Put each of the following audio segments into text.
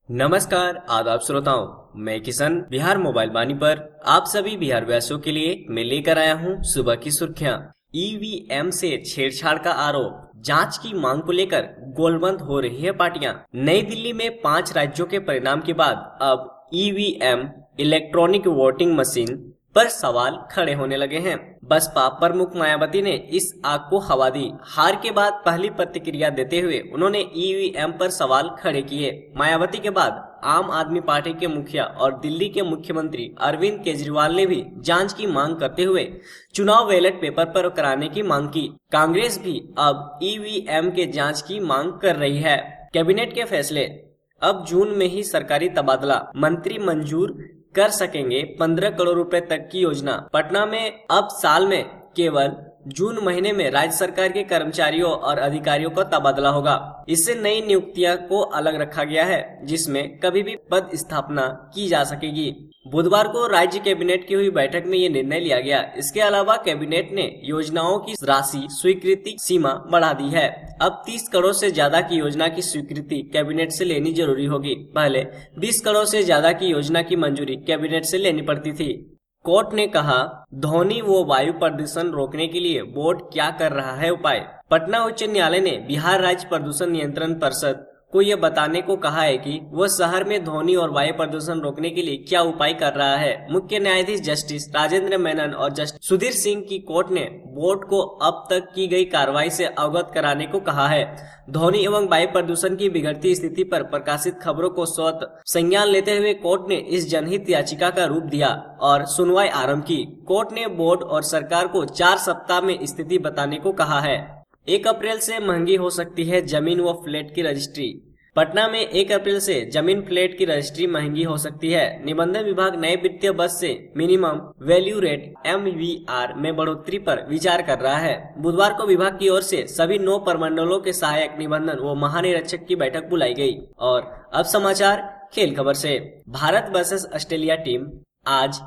नमस्कार आदाब श्रोताओं, मैं किशन बिहार मोबाइल वाणी पर आप सभी बिहार व्यासों के लिए मैं लेकर आया हूं सुबह की सुर्खियां। ईवीएम से छेड़छाड़ का आरोप, जांच की मांग को लेकर गोलबंद हो रही है पार्टियां। नई दिल्ली में 5 राज्यों के परिणाम के बाद अब ईवीएम इलेक्ट्रॉनिक वोटिंग मशीन पर सवाल खड़े होने लगे हैं। बसपा प्रमुख मायावती ने इस आग को हवा दी। हार के बाद पहली प्रतिक्रिया देते हुए उन्होंने ईवीएम पर सवाल खड़े किए। मायावती के बाद आम आदमी पार्टी के मुखिया और दिल्ली के मुख्यमंत्री अरविंद केजरीवाल ने भी जांच की मांग करते हुए चुनाव बैलेट पेपर पर कराने की मांग की। कांग्रेस भी अब ईवीएम के जांच की मांग कर रही है। कैबिनेट के फैसले, अब जून में ही सरकारी तबादला, मंत्री मंजूर कर सकेंगे 15 करोड़ रुपए तक की योजना। पटना में अब साल में केवल जून महीने में राज्य सरकार के कर्मचारियों और अधिकारियों का तबादला होगा। इससे नई नियुक्तियां को अलग रखा गया है, जिसमें कभी भी पद स्थापना की जा सकेगी। बुधवार को राज्य कैबिनेट की हुई बैठक में ये निर्णय लिया गया। इसके अलावा कैबिनेट ने योजनाओं की राशि स्वीकृति सीमा बढ़ा दी है। अब 30 करोड़ से ज्यादा की योजना की स्वीकृति कैबिनेट से लेनी जरूरी होगी। पहले 20 करोड़ से ज्यादा की योजना की मंजूरी कैबिनेट से लेनी पड़ती थी। कोर्ट ने कहा, ध्वनि व वायु प्रदूषण रोकने के लिए बोर्ड क्या कर रहा है उपाय। पटना उच्च न्यायालय ने बिहार राज्य प्रदूषण नियंत्रण परिषद को यह बताने को कहा है कि वह शहर में ध्वनि और वायु प्रदूषण रोकने के लिए क्या उपाय कर रहा है। मुख्य न्यायाधीश जस्टिस राजेंद्र मेनन और जस्टिस सुधीर सिंह की कोर्ट ने बोर्ड को अब तक की गई कार्रवाई से अवगत कराने को कहा है। ध्वनि एवं वायु प्रदूषण की बिगड़ती स्थिति पर प्रकाशित खबरों को स्वतः संज्ञान लेते हुए कोर्ट ने इस जनहित याचिका का रूप दिया और सुनवाई आरंभ की। कोर्ट ने बोर्ड और सरकार को 4 सप्ताह में स्थिति बताने को कहा है। 1 अप्रैल से महंगी हो सकती है जमीन व फ्लैट की रजिस्ट्री। पटना में 1 अप्रैल से जमीन फ्लैट की रजिस्ट्री महंगी हो सकती है। निबंधन विभाग नए वित्तीय वर्ष से मिनिमम वैल्यू रेट MVR में बढ़ोतरी पर विचार कर रहा है। बुधवार को विभाग की ओर से सभी 9 प्रमंडलों के सहायक निबंधन व महानिरीक्षक की बैठक बुलाई गई। और अब समाचार खेल खबर से। भारत वर्सेस ऑस्ट्रेलिया टीम आज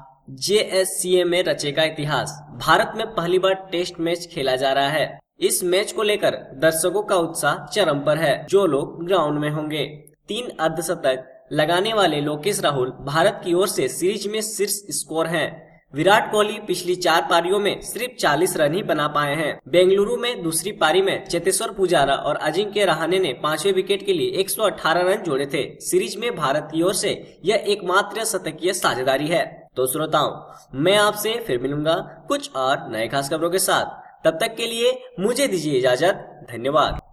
JSCA में रचेगा इतिहास। भारत में पहली बार टेस्ट मैच खेला जा रहा है। इस मैच को लेकर दर्शकों का उत्साह चरम पर है। जो लोग ग्राउंड में होंगे, 3 अर्धशतक लगाने वाले लोकेश राहुल भारत की ओर से सीरीज में शीर्ष स्कोर हैं। विराट कोहली पिछली 4 पारियों में सिर्फ 40 रन ही बना पाए हैं। बेंगलुरु में दूसरी पारी में चेतेश्वर पुजारा और अजिंक्य रहाणे ने 5वें विकेट के लिए 118 रन जोड़े थे। सीरीज में भारत की ओर से यह एकमात्र शतकीय साझेदारी है। तो श्रोताओं, मैं आपसे फिर मिलूंगा कुछ और नए खास खबरों के साथ। तब तक के लिए मुझे दीजिए इजाजत। धन्यवाद।